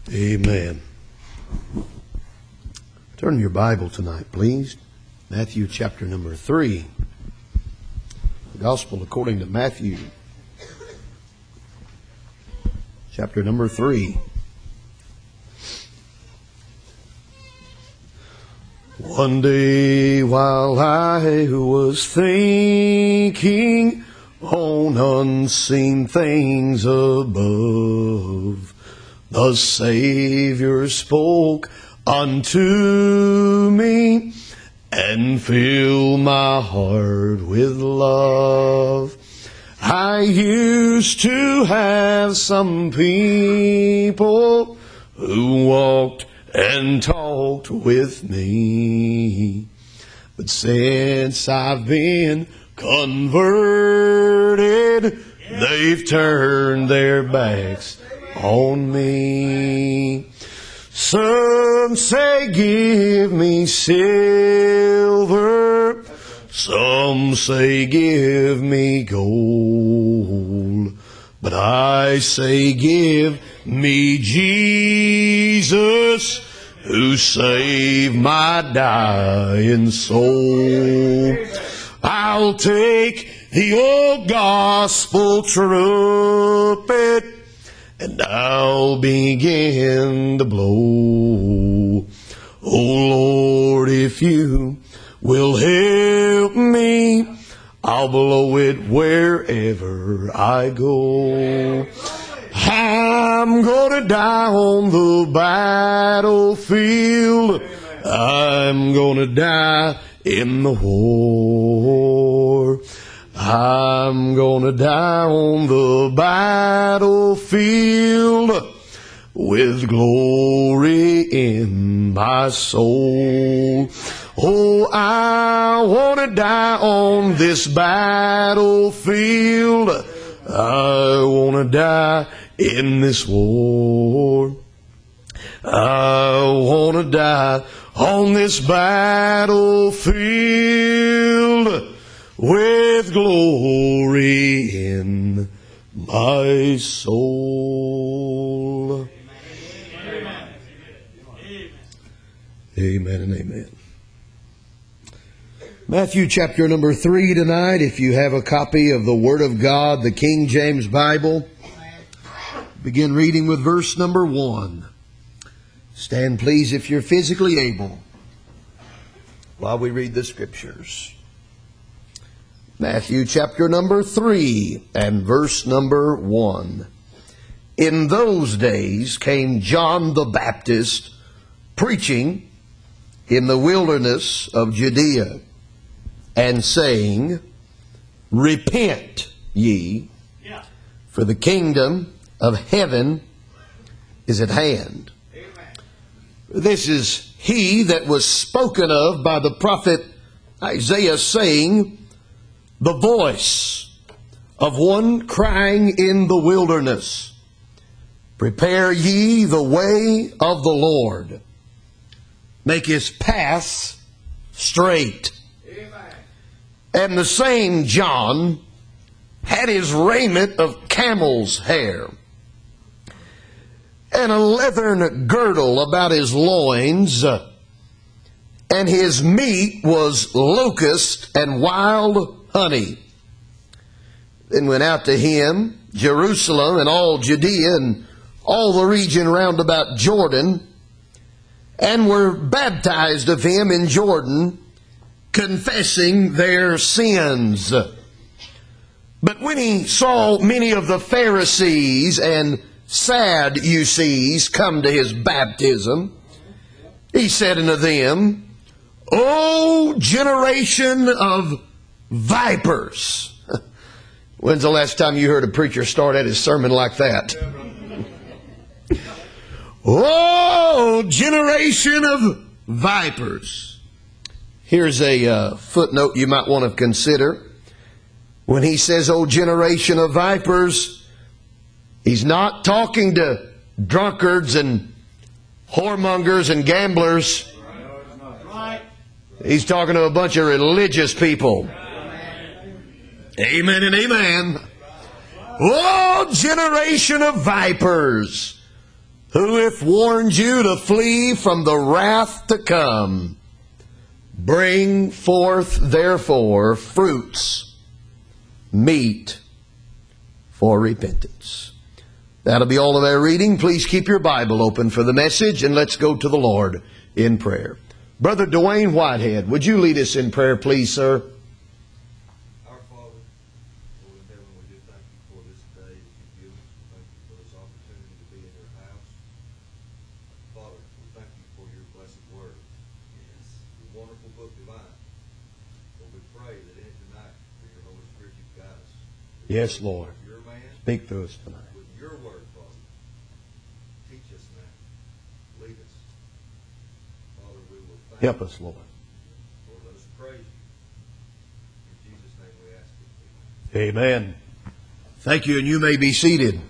Amen. Turn your Bible tonight, please. Matthew chapter number 3. The Gospel according to Matthew. Chapter number 3. One day while I was thinking on unseen things above, the Savior spoke unto me and filled my heart with love. I used to have some people who walked and talked with me, but since I've been converted, they've turned their backs on me. Some say give me silver, some say give me gold, but I say give me Jesus, who saved my dying soul. I'll take the old gospel trumpet and I'll begin to blow. Oh Lord, if you will help me, I'll blow it wherever I go. I'm gonna die on the battlefield. I'm gonna die in the war. I'm gonna die on the battlefield with glory in my soul. Oh, I wanna die on this battlefield. I wanna die in this war. I wanna die on this battlefield with glory in my soul. Amen. Amen and amen. Matthew chapter number 3 tonight. If you have a copy of the Word of God, the King James Bible, begin reading with verse number 1. Stand please if you're physically able while we read the Scriptures. Matthew chapter number 3 and verse number 1. In those days came John the Baptist preaching in the wilderness of Judea and saying, Repent ye, for the kingdom of heaven is at hand. Amen. This is he that was spoken of by the prophet Isaiah, saying, the voice of one crying in the wilderness, Prepare ye the way of the Lord, make his paths straight. Amen. And the same John had his raiment of camel's hair, and a leathern girdle about his loins, and his meat was locust and wild honey. Then went out to him Jerusalem and all Judea and all the region round about Jordan, and were baptized of him in Jordan, confessing their sins. But when he saw many of the Pharisees and Sadducees come to his baptism, he said unto them, O generation of vipers. When's the last time you heard a preacher start at his sermon like that? Oh, generation of vipers. Here's a footnote you might want to consider. When he says, oh, generation of vipers, he's not talking to drunkards and whoremongers and gamblers. He's talking to a bunch of religious people. Amen and amen. Oh, generation of vipers. who hath warned you to flee from the wrath to come. Bring forth therefore fruits meet for repentance. That'll be all of our reading. Please keep your Bible open for the message, and let's go to the Lord in prayer. Brother Dwayne Whitehead, would you lead us in prayer, please, sir? Our Father, Lord in heaven, we do thank you for this day that you've given us. Thank you for this opportunity to be in your house. Father, we thank you for your blessed word. Yes. Your wonderful book divine. Lord, we pray that in it tonight, through your Holy Spirit, you guide us. Yes, Lord. Your man, Speak to us tonight. with your word, Father. Teach us now. Lead us. Father, we will thank Help you. us, Lord. Lord, let us praise you. In Jesus' name we ask it. Amen. Thank you, and you may be seated.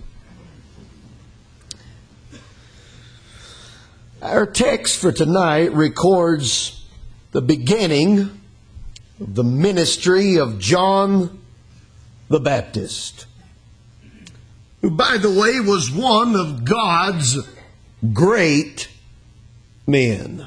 Our text for tonight records the beginning of the ministry of John the Baptist, who, by the way, was one of God's great men.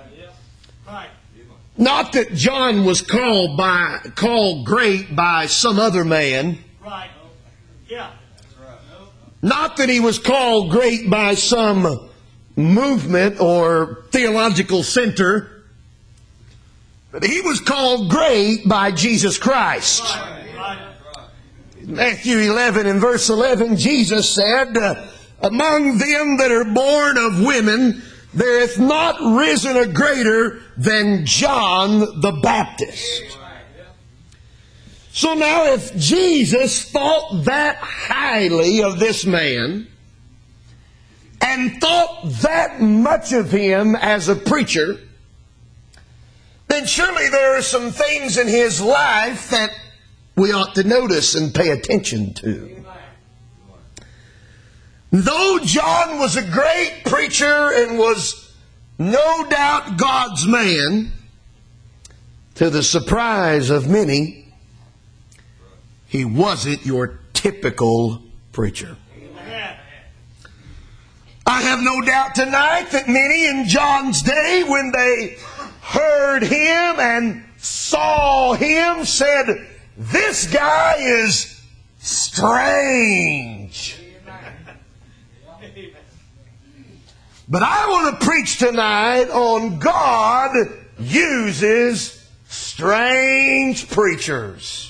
Not that John was called great by some other man. Right. Yeah. Not that he was called great by some movement or theological center. But he was called great by Jesus Christ. Right. Matthew 11 and verse 11, Jesus said, among them that are born of women, there hath not risen a greater than John the Baptist. So now if Jesus thought that highly of this man, and thought that much of him as a preacher, then surely there are some things in his life that we ought to notice and pay attention to. Though John was a great preacher and was no doubt God's man, to the surprise of many, he wasn't your typical preacher. I have no doubt tonight that many in John's day, when they heard him and saw him, said, "This guy is strange." But I want to preach tonight on God uses strange preachers.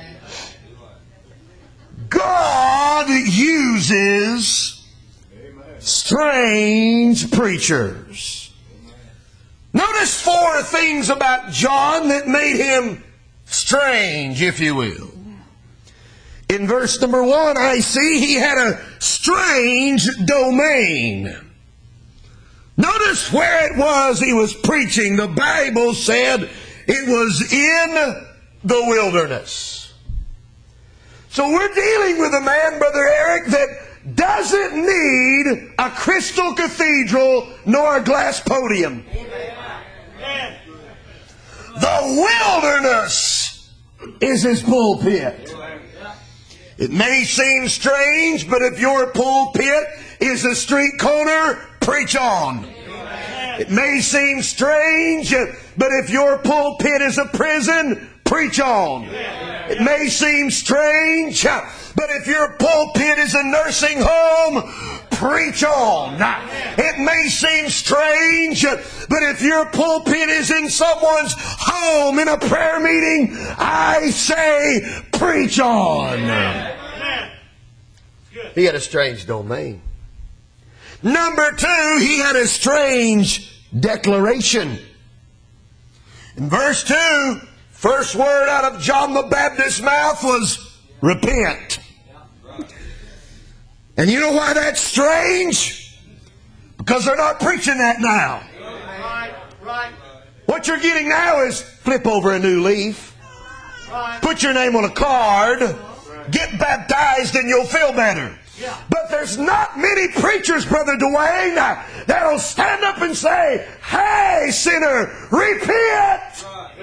God uses strange preachers. Notice four things about John that made him strange, if you will. In verse number 1, I see he had a strange domain. Notice where it was he was preaching. The Bible said it was in the wilderness. So we're dealing with a man, Brother Eric, that doesn't need a crystal cathedral nor a glass podium. The wilderness is his pulpit. It may seem strange, but if your pulpit is a street corner, preach on. It may seem strange, but if your pulpit is a prison, preach on. It may seem strange, but if your pulpit is a nursing home, preach on. It may seem strange, but if your pulpit is in someone's home in a prayer meeting, I say, preach on. He had a strange domain. Number 2, he had a strange declaration. In verse 2, first word out of John the Baptist's mouth was repent. And you know why that's strange? Because they're not preaching that now. Right. What you're getting now is flip over a new leaf, put your name on a card, get baptized, and you'll feel better. But there's not many preachers, Brother Dwayne, that'll stand up and say, "Hey, sinner, repent!"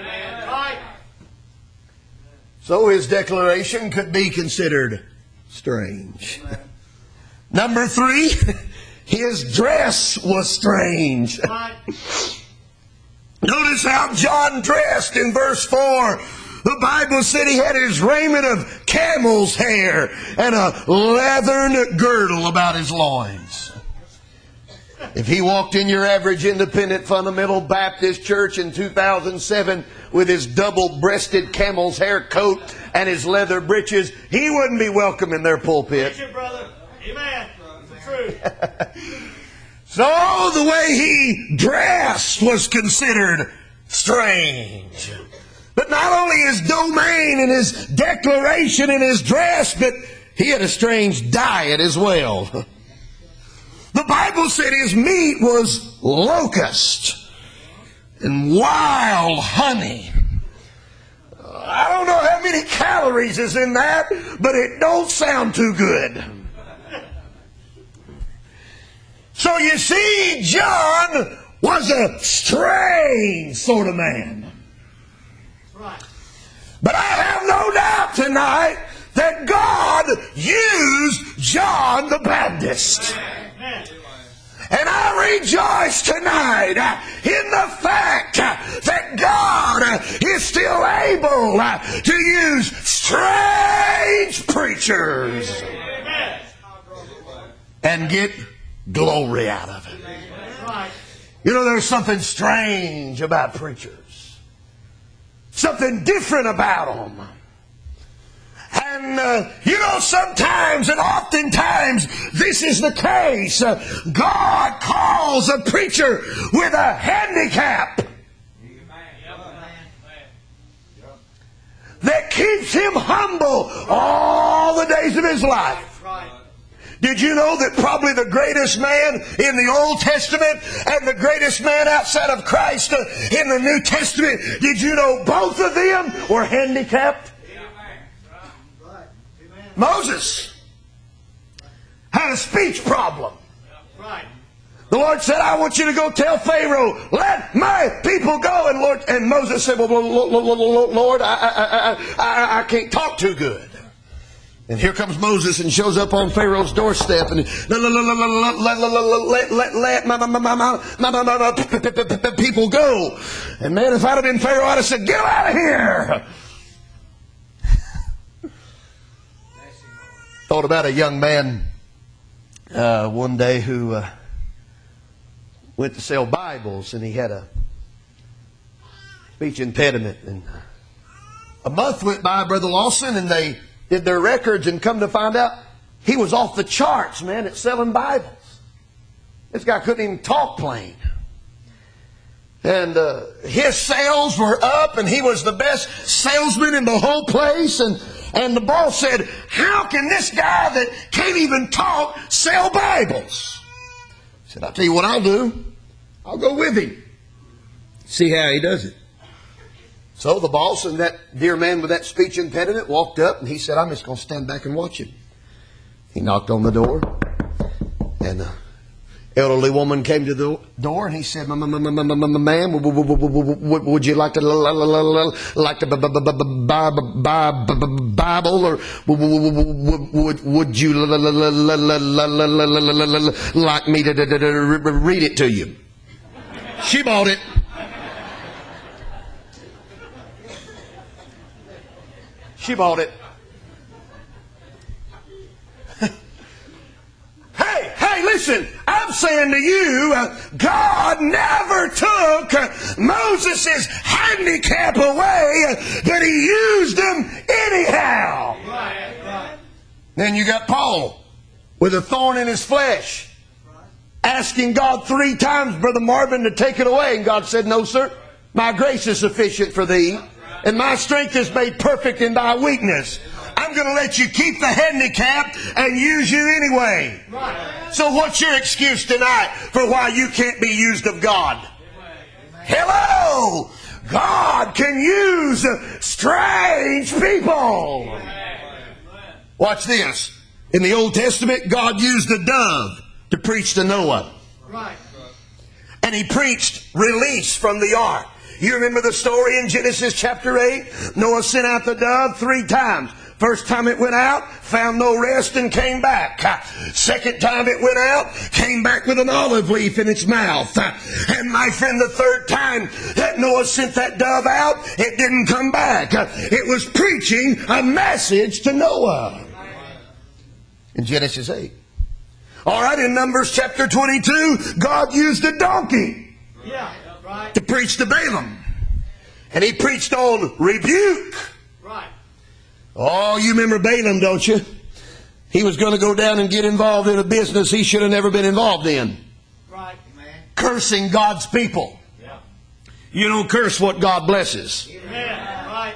So his declaration could be considered strange. Number 3, his dress was strange. Right. Notice how John dressed in verse 4. The Bible said he had his raiment of camel's hair and a leathern girdle about his loins. If he walked in your average independent fundamental Baptist church in 2007 with his double-breasted camel's hair coat and his leather breeches, he wouldn't be welcome in their pulpit. Preach it, brother. Amen. It's the truth. So the way he dressed was considered strange. But not only his domain and his declaration and his dress, but he had a strange diet as well. The Bible said his meat was locust and wild honey. I don't know how many calories is in that, but it don't sound too good. So you see, John was a strange sort of man. Right. But I have no doubt tonight that God used John the Baptist. Amen. And I rejoice tonight in the fact that God is still able to use strange preachers Amen. and get glory out of it. Right. You know, there's something strange about preachers. Something different about them. And, you know, sometimes and oftentimes this is the case. God calls a preacher with a handicap that keeps him humble all the days of his life. Right. Did you know that probably the greatest man in the Old Testament and the greatest man outside of Christ in the New Testament, did you know both of them were handicapped? Moses had a speech problem. Right. The Lord said, I want you to go tell Pharaoh, let my people go. And Moses said, well, Lord, I can't talk too good. And here comes Moses and shows up on Pharaoh's doorstep and let my people go. And man, if I'd have been Pharaoh, I'd have said, get out of here. Thought about a young man one day who went to sell Bibles, and he had a speech impediment. And a month went by, Brother Lawson, and they did their records and come to find out he was off the charts, man, at selling Bibles. This guy couldn't even talk plain. And his sales were up, and he was the best salesman in the whole place. And the boss said, how can this guy that can't even talk sell Bibles? He said, I'll tell you what I'll do. I'll go with him. See how he does it. So the boss and that dear man with that speech impediment walked up, and he said, I'm just going to stand back and watch him. He knocked on the door, and an elderly woman came to the door, and he said, ma'am, would you like to buy a Bible, or would you like me to read it to you? She bought it. She bought it. Hey, listen, I'm saying to you, God never took Moses' handicap away, but he used him anyhow. Right. Then you got Paul with a thorn in his flesh, asking God 3 times, Brother Marvin, to take it away. And God said, no, sir, my grace is sufficient for thee, and my strength is made perfect in thy weakness. I'm going to let you keep the handicap and use you anyway. Right. So what's your excuse tonight for why you can't be used of God? Hello! God can use strange people. Watch this. In the Old Testament, God used a dove to preach to Noah. Right. And he preached release from the ark. You remember the story in Genesis chapter 8? Noah sent out the dove 3 times. First time it went out, found no rest and came back. Second time it went out, came back with an olive leaf in its mouth. And my friend, the third time that Noah sent that dove out, it didn't come back. It was preaching a message to Noah. In Genesis 8. All right, in Numbers chapter 22, God used a donkey to preach to Balaam. And he preached on rebuke. Right. Oh, you remember Balaam, don't you? He was going to go down and get involved in a business he should have never been involved in. Right. Cursing God's people. Yeah. You don't curse what God blesses. Amen. Right.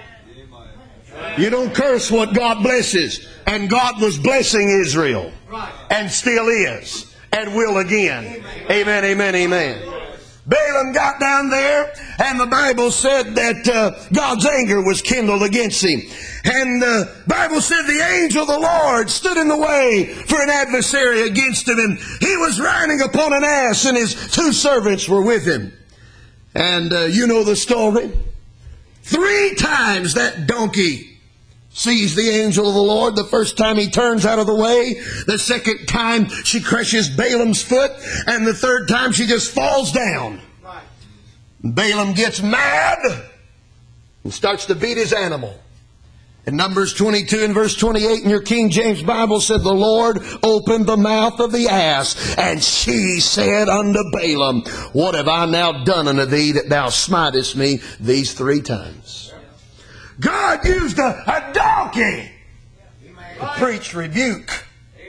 You don't curse what God blesses. And God was blessing Israel. Right. And still is. And will again. Amen, amen, amen. Balaam got down there, and the Bible said that God's anger was kindled against him. And the Bible said the angel of the Lord stood in the way for an adversary against him. And he was riding upon an ass, and his two servants were with him. And you know the story. 3 times that donkey sees the angel of the Lord. The first time he turns out of the way. The second time she crushes Balaam's foot. And the third time she just falls down. Right. Balaam gets mad and starts to beat his animal. In Numbers 22 and verse 28 in your King James Bible said, the Lord opened the mouth of the ass, and she said unto Balaam, what have I now done unto thee that thou smitest me these 3 times? God used a donkey to preach rebuke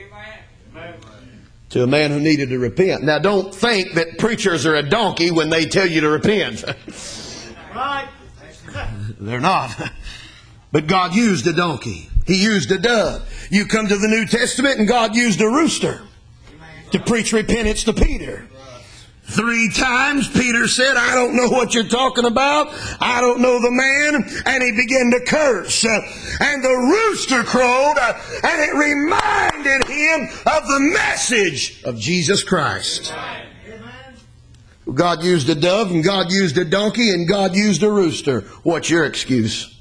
to a man who needed to repent. Now don't think that preachers are a donkey when they tell you to repent. Right. They're not. But God used a donkey. He used a dove. You come to the New Testament and God used a rooster to preach repentance to Peter. 3 times Peter said, I don't know what you're talking about. I don't know the man. And he began to curse. And the rooster crowed, and it reminded him of the message of Jesus Christ. God used a dove, and God used a donkey, and God used a rooster. What's your excuse?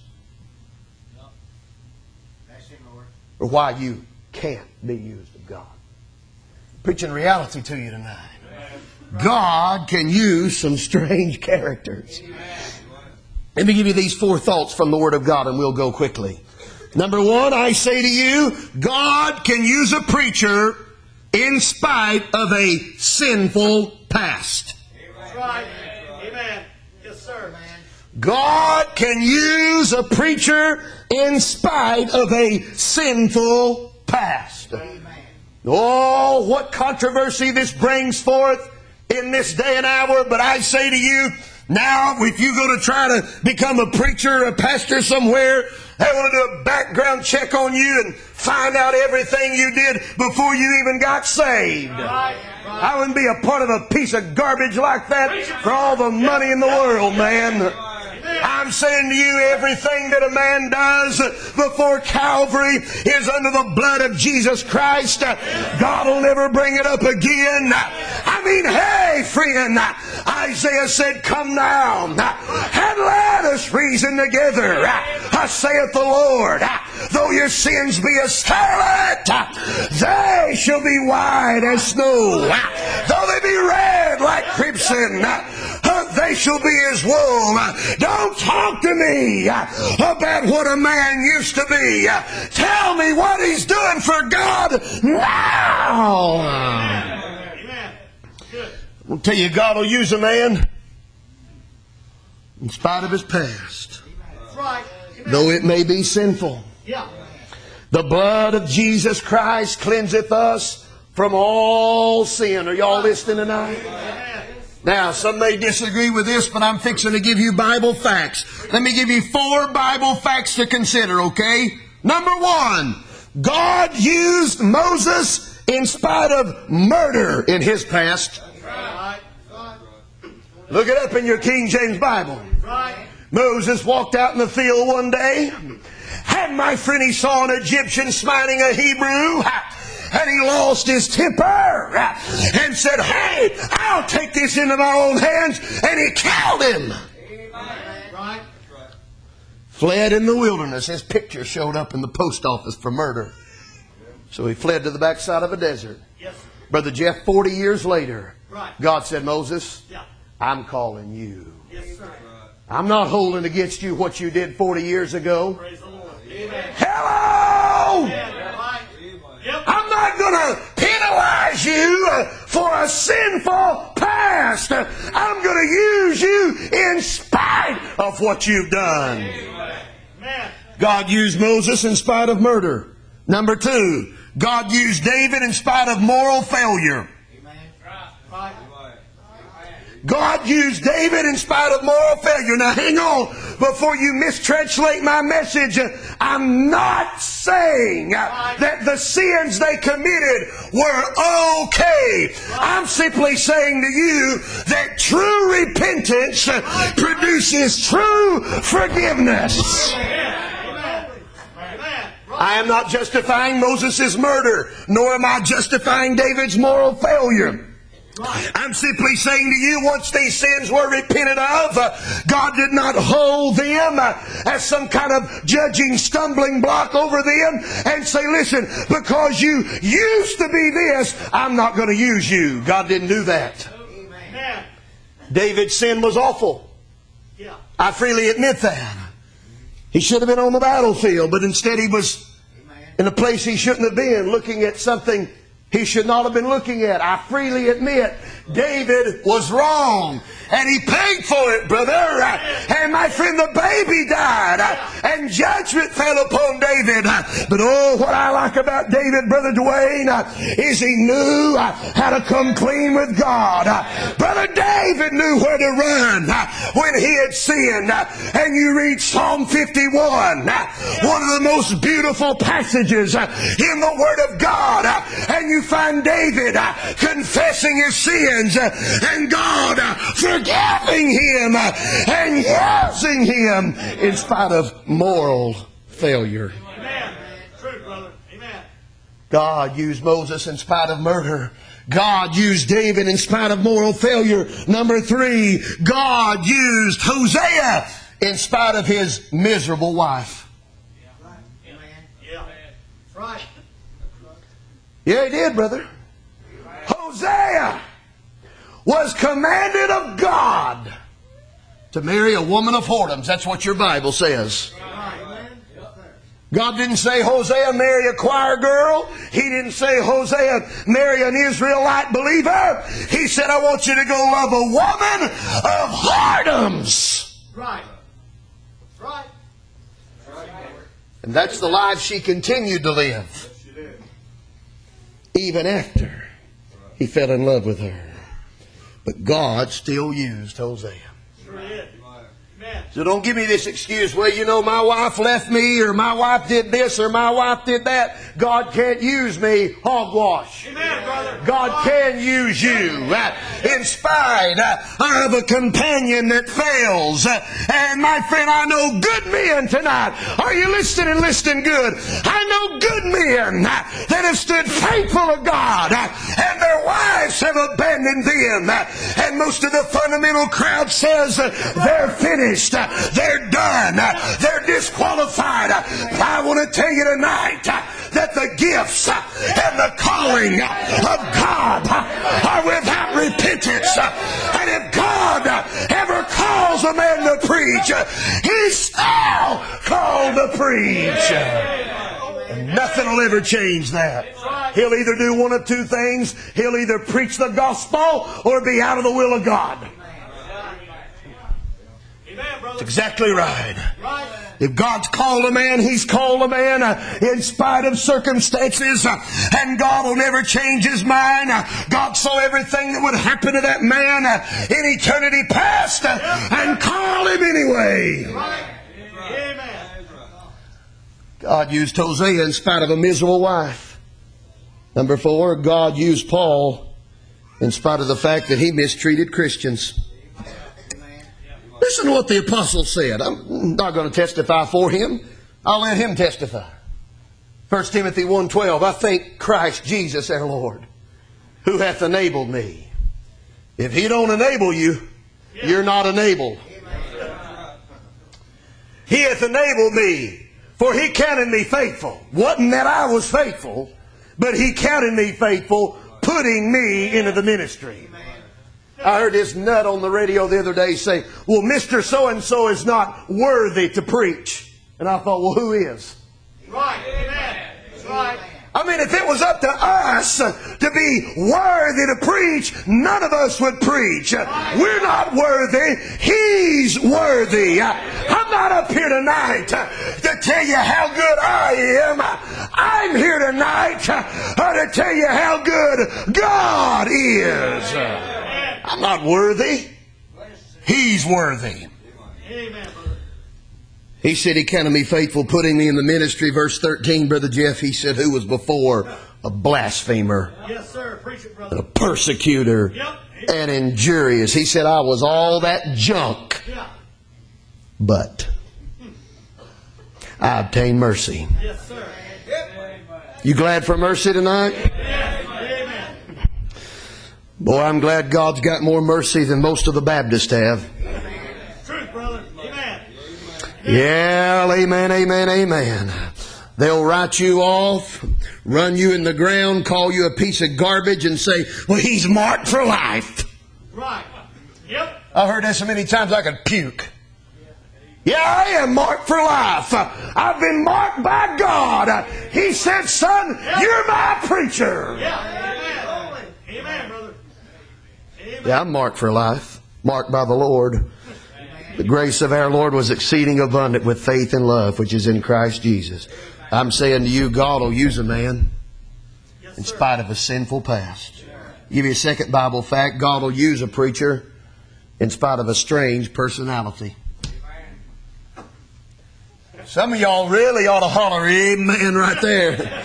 Or why you can't be used of God? Preaching reality to you tonight. God can use some strange characters. Let me give you these 4 thoughts from the Word of God, and we'll go quickly. Number 1, I say to you, God can use a preacher in spite of a sinful past. That's right. Amen. Yes, sir. God can use a preacher in spite of a sinful past. Oh, what controversy this brings forth in this day and hour. But I say to you, now if you go to try to become a preacher or a pastor somewhere, they want to do a background check on you and find out everything you did before you even got saved. I wouldn't be a part of a piece of garbage like that for all the money in the world, man. I'm saying to you, everything that a man does before Calvary is under the blood of Jesus Christ. God will never bring it up again. I mean, hey, friend, Isaiah said, come now, and let us reason together. Saith the Lord, though your sins be as scarlet, they shall be white as snow. Though they be red like crimson, they shall be as wool. Don't talk to me about what a man used to be. Tell me what he's doing for God now. Amen. Good. I'll tell you, God will use a man in spite of his past, That's right. Amen. though it may be sinful. Yeah. The blood of Jesus Christ cleanseth us from all sin. Are y'all listening tonight? Amen. Now, some may disagree with this, but I'm fixing to give you Bible facts. Let me give you 4 Bible facts to consider, okay? Number 1, God used Moses in spite of murder in his past. Right. Look it up in your King James Bible. Right. Moses walked out in the field one day, and my friend, he saw an Egyptian smiting a Hebrew, and he lost his temper and said, hey, I'll take this into my own hands, and he killed him. Right. fled in the wilderness. His picture showed up in the post office for murder. So he fled to the backside of a desert. Yes, sir. Brother Jeff, 40 years later, Right. God said, Moses, Yeah. I'm calling you. Yes, sir. I'm not holding against you what you did 40 years ago. Praise the Lord. Amen. Hello! Amen. Right. Yep. I'm not going to penalize you for a sinful past. I'm going to use you in spite of what you've done. Amen. God used Moses in spite of murder. Number 2, God used David in spite of moral failure. Right. God used David in spite of moral failure. Now hang on before you mistranslate my message. I'm not saying that the sins they committed were okay. I'm simply saying to you that true repentance produces true forgiveness. Amen. Amen. I am not justifying Moses' murder, nor am I justifying David's moral failure. I'm simply saying to you, once these sins were repented of, God did not hold them as some kind of judging stumbling block over them and say, listen, because you used to be this, I'm not going to use you. God didn't do that. Amen. David's sin was awful. Yeah. I freely admit that. He should have been on the battlefield, but instead he was in a place he shouldn't have been, looking at something he should not have been looking at. I freely admit David was wrong. And he paid for it, brother. And my friend, the baby died. And judgment fell upon David. But oh, what I like about David, Brother Dwayne, is he knew how to come clean with God. Brother David knew where to run when he had sinned. And you read Psalm 51, one of the most beautiful passages in the Word of God. And you find David confessing his sins and God forgiving him and using him in spite of moral failure. Amen. True, brother. Amen. God used Moses in spite of murder. God used David in spite of moral failure. Number 3, God used Hosea in spite of his miserable wife. Yeah. That's right. Yeah, he did, brother. Hosea was commanded of God to marry a woman of whoredoms. That's what your Bible says. God didn't say, Hosea, marry a choir girl. He didn't say, Hosea, marry an Israelite believer. He said, I want you to go love a woman of whoredoms. Right. Right. And that's the life she continued to live. Even after he fell in love with her. But God still used Hosea. Sure did. Amen. So don't give me this excuse, well, you know, my wife left me, or my wife did this, or my wife did that. God can't use me. Hogwash. Amen, brother. God can use you in spite of a companion that fails. And my friend, I know good men tonight. Are you listening and listening good? I know good men that have stood faithful to God and their wives have abandoned them. And most of the fundamental crowd says they're finished. They're done. They're disqualified. But I want to tell you tonight that the gifts and the calling of God are without repentance. And if God ever calls a man to preach, he's still called to preach. And nothing will ever change that. He'll either do one of two things. He'll either preach the gospel or be out of the will of God. That's exactly right. If God's called a man, He's called a man in spite of circumstances. And God will never change His mind. God saw everything that would happen to that man in eternity past and called him anyway. Amen. God used Hosea in spite of a miserable wife. Number 4, God used Paul in spite of the fact that he mistreated Christians. Listen to what the apostle said. I'm not going to testify for him. I'll let him testify. 1 Timothy 1:12, I thank Christ Jesus our Lord, who hath enabled me. If He don't enable you, you're not enabled. He hath enabled me, for He counted me faithful. Wasn't that I was faithful, but He counted me faithful, putting me into the ministry. I heard this nut on the radio the other day say, well, Mr. So-and-so is not worthy to preach. And I thought, well, who is? Right. Amen. That's right. I mean, if it was up to us to be worthy to preach, none of us would preach. We're not worthy. He's worthy. I'm not up here tonight to tell you how good I am. I'm here tonight to tell you how good God is. I'm not worthy. He's worthy. Amen, brother. He said He counted me faithful, putting me in the ministry. Verse 13, Brother Jeff, he said, who was before a blasphemer, Yes, sir. Preach it, a brother. persecutor, Yep. and injurious. He said, I was all that junk, Yeah. but I obtained mercy. Yes, sir. You glad for mercy tonight? Yes. Amen. Boy, I'm glad God's got more mercy than most of the Baptists have. Truth, brother. Amen. Yeah, amen, amen, amen. They'll write you off, run you in the ground, call you a piece of garbage, and say, well, he's marked for life. Right. Yep. I heard that so many times I could puke. Yeah, I am marked for life. I've been marked by God. He said, son, you're my preacher. Yeah. Amen. Amen, brother. Amen. Yeah, I'm marked for life, marked by the Lord. The grace of our Lord was exceeding abundant with faith and love, which is in Christ Jesus. I'm saying to you, God will use a man Yes, in sir. spite of a sinful past. Give you a second Bible fact. God will use a preacher in spite of a strange personality. Some of y'all really ought to holler amen right there.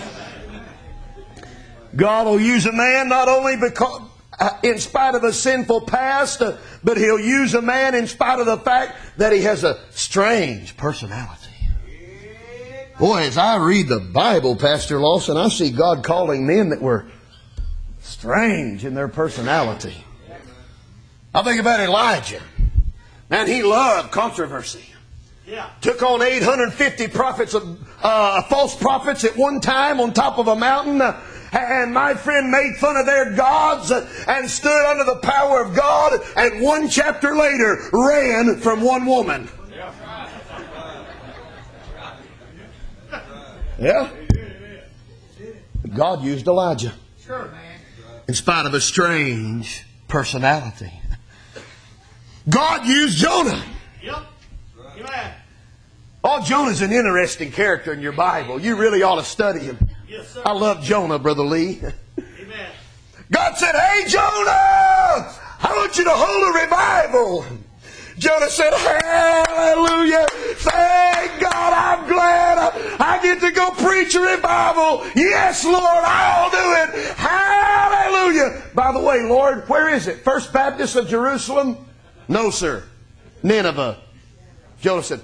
God will use a man not only because in spite of a sinful past, but He'll use a man in spite of the fact that he has a strange personality. Boy, as I read the Bible, Pastor Lawson, I see God calling men that were strange in their personality. I think about Elijah. Man, he loved controversy. Yeah. Took on 850 prophets, false prophets at one time on top of a mountain. And my friend made fun of their gods and stood under the power of God. And one chapter later ran from one woman. Yeah. God used Elijah Sure, man. in spite of a strange personality. God used Jonah. Yep. Amen. Oh, Jonah's an interesting character in your Bible. You really ought to study him. Yes, sir. I love Jonah, Brother Lee. Amen. God said, hey, Jonah, I want you to hold a revival. Jonah said, hallelujah. Thank God, I'm glad I get to go preach a revival. Yes, Lord, I'll do it. Hallelujah. By the way, Lord, where is it? First Baptist of Jerusalem? No, sir. Nineveh. Jonah said,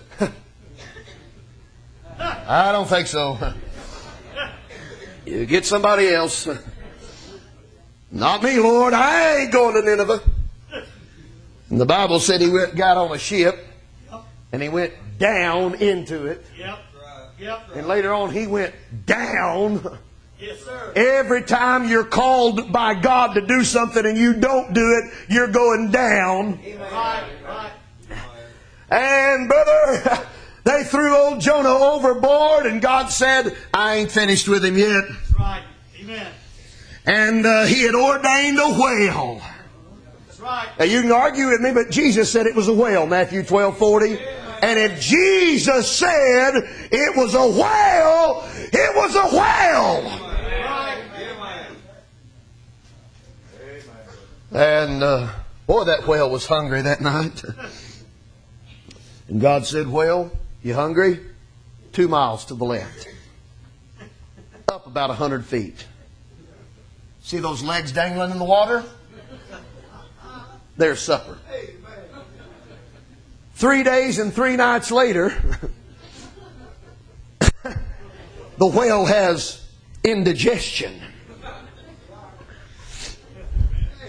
I don't think so. You get somebody else. Not me, Lord. I ain't going to Nineveh. And the Bible said he got on a ship and he went down into it. Yep. Yep. And later on he went down. Yes, sir. Every time you're called by God to do something and you don't do it, you're going down. Right. Right. And brother, they threw old Jonah overboard and God said, I ain't finished with him yet. That's right. Amen. And he had ordained a whale. That's right. Now you can argue with me, but Jesus said it was a whale, Matthew 12:40. And if Jesus said it was a whale, it was a whale. Right. And boy, that whale was hungry that night. And God said, whale, you hungry? 2 miles to the left. Up about 100 feet. See those legs dangling in the water? There's supper. 3 days and 3 nights later, the whale has indigestion.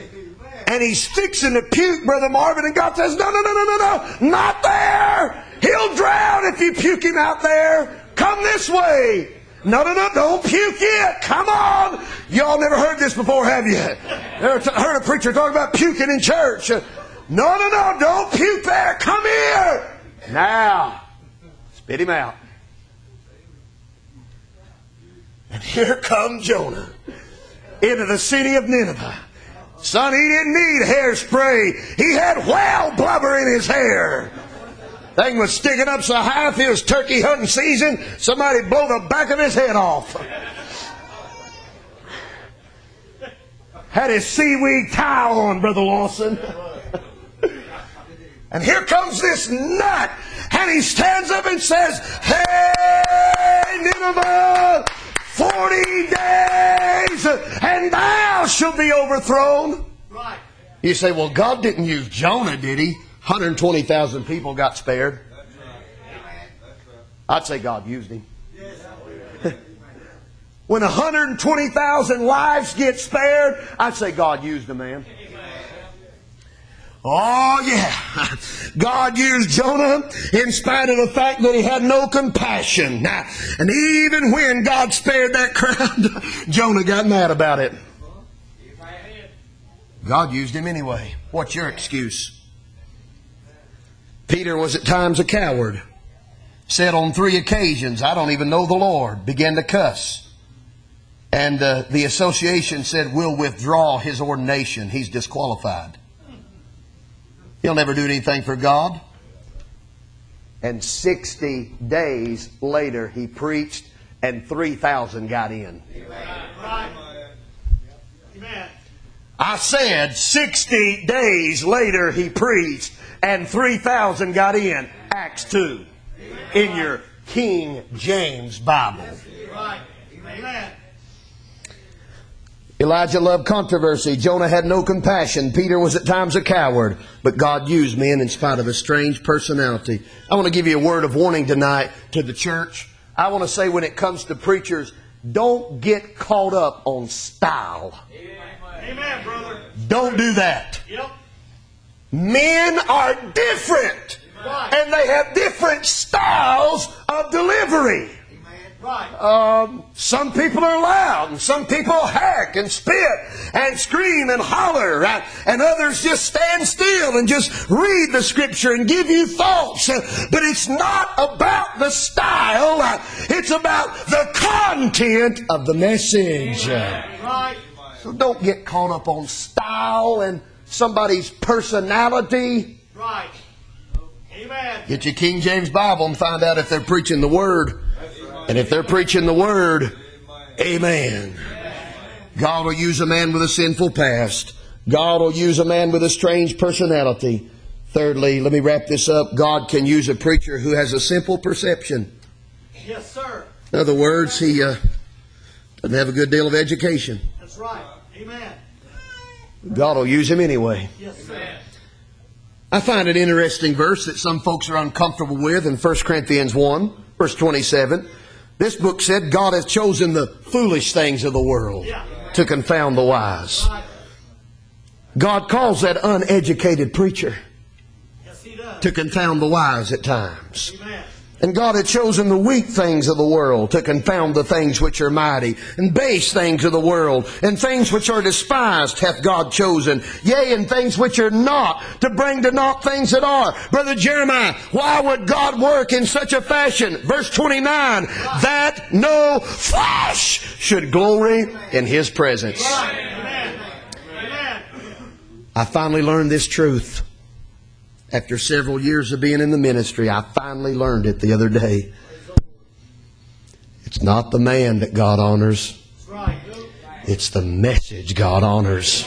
And he's fixing to puke, Brother Marvin, and God says, no, not there. He He'll drown if you puke him out there. Come this way. No, don't puke yet. Come on. Y'all never heard this before, have you? Ever heard a preacher talk about puking in church? No, don't puke there. Come here. Now, spit him out. And here comes Jonah into the city of Nineveh. Son, he didn't need hairspray. He had whale blubber in his hair. Thing was sticking up so high, if it was turkey hunting season, somebody'd blow the back of his head off. Had his seaweed towel on, Brother Lawson. And here comes this nut. And he stands up and says, "Hey, Nineveh, 40 days, and thou shalt be overthrown." Right. You say, well, God didn't use Jonah, did he? 120,000 people got spared. I'd say God used him. When 120,000 lives get spared, I'd say God used a man. Oh, yeah. God used Jonah in spite of the fact that he had no compassion. Now, and even when God spared that crowd, Jonah got mad about it. God used him anyway. What's your excuse? Peter was at times a coward. Said on 3 occasions, "I don't even know the Lord." Began to cuss. And the association said, "We'll withdraw his ordination. He's disqualified. He'll never do anything for God." And 60 days later, he preached, and 3,000 got in. Right. Amen. I said 60 days later, he preached, and 3,000 got in. Acts 2 in your King James Bible. Right. Amen. Elijah loved controversy. Jonah had no compassion. Peter was at times a coward. But God used men in spite of a strange personality. I want to give you a word of warning tonight to the church. I want to say, when it comes to preachers, don't get caught up on style. Amen, brother. Don't do that. Yep. Men are different. Right. And they have different styles of delivery. Right. Some people are loud, and some people hack and spit and scream and holler, and others just stand still and just read the Scripture and give you thoughts. But it's not about the style. It's about the content of the message. Right. So don't get caught up on style and somebody's personality. Right. Amen. Get your King James Bible and find out if they're preaching the Word. And if they're preaching the Word, amen. God will use a man with a sinful past. God will use a man with a strange personality. Thirdly, let me wrap this up. God can use a preacher who has a simple perception. Yes, sir. In other words, he doesn't have a good deal of education. That's right. Amen. God will use him anyway. Yes, sir. I find an interesting verse that some folks are uncomfortable with in 1 Corinthians 1, verse 27. This book said, God has chosen the foolish things of the world to confound the wise. God calls that uneducated preacher Yes, he does. to confound the wise at times. Amen. And God had chosen the weak things of the world to confound the things which are mighty, and base things of the world, and things which are despised hath God chosen, yea, and things which are not, to bring to naught things that are. Brother Jeremiah, why would God work in such a fashion? Verse 29, that no flesh should glory in His presence. Amen. Amen. I finally learned this truth. After several years of being in the ministry, I finally learned it the other day. It's not the man that God honors. That's right. It's the message God honors.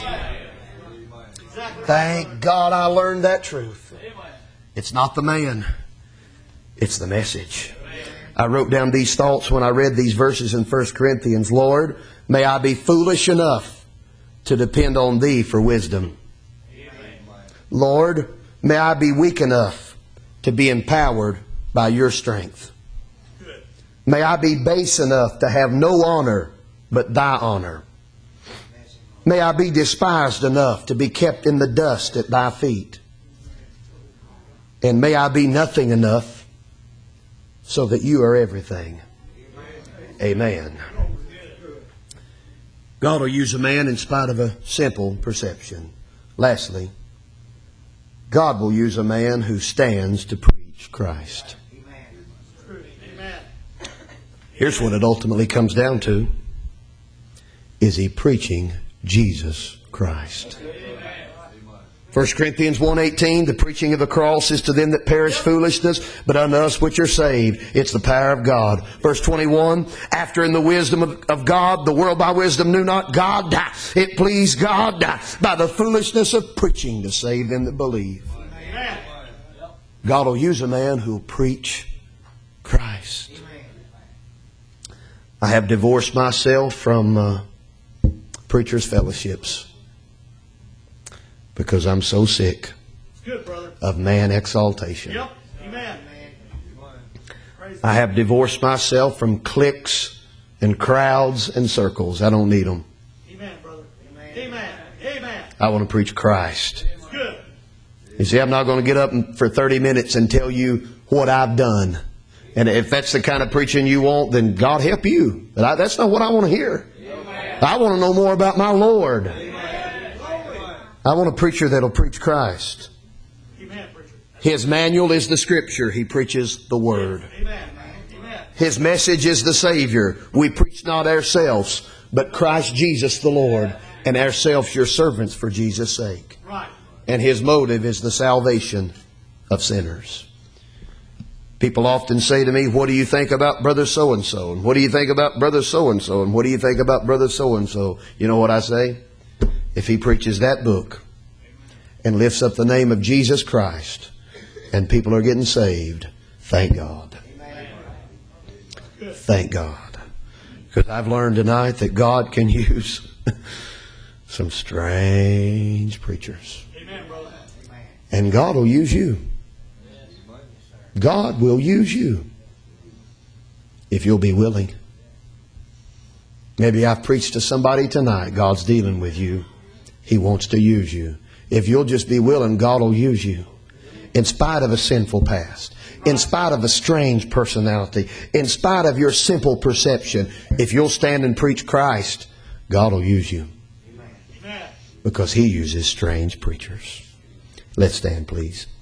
Thank God I learned that truth. It's not the man. It's the message. I wrote down these thoughts when I read these verses in 1 Corinthians. Lord, may I be foolish enough to depend on Thee for wisdom. Lord, may I be weak enough to be empowered by Your strength. May I be base enough to have no honor but Thy honor. May I be despised enough to be kept in the dust at Thy feet. And may I be nothing enough so that you are everything. Amen. God will use a man in spite of a simple perception. Lastly, God will use a man who stands to preach Christ. Here's what it ultimately comes down to. Is he preaching Jesus Christ? 1 Corinthians 1:18, the preaching of the cross is to them that perish foolishness, but unto us which are saved, it's the power of God. Verse 21, after in the wisdom of God, the world by wisdom knew not God, it pleased God by the foolishness of preaching to save them that believe. Amen. God will use a man who will preach Christ. I have divorced myself from preachers' fellowships because I'm so sick of man exaltation. Yep. Amen. I have divorced myself from cliques and crowds and circles. I don't need them. Amen, brother. Amen. Amen. I want to preach Christ. It's good. You see, I'm not going to get up for 30 minutes and tell you what I've done. And if that's the kind of preaching you want, then God help you. But that's not what I want to hear. I want to know more about my Lord. I want a preacher that'll preach Christ. Amen, preacher. His manual is the Scripture. He preaches the Word. Amen. Amen. His message is the Savior. We preach not ourselves, but Christ Jesus the Lord, and ourselves your servants for Jesus' sake. Right. And His motive is the salvation of sinners. People often say to me, what do you think about Brother so-and-so? And what do you think about Brother so-and-so? And what do you think about Brother so-and-so? You know what I say? If he preaches that book and lifts up the name of Jesus Christ and people are getting saved, thank God. Thank God. Because I've learned tonight that God can use some strange preachers. Amen, brother. And God will use you. God will use you if you'll be willing. Maybe I've preached to somebody tonight. God's dealing with you. He wants to use you. If you'll just be willing, God will use you. In spite of a sinful past. In spite of a strange personality. In spite of your simple perception. If you'll stand and preach Christ, God will use you. Because He uses strange preachers. Let's stand, please.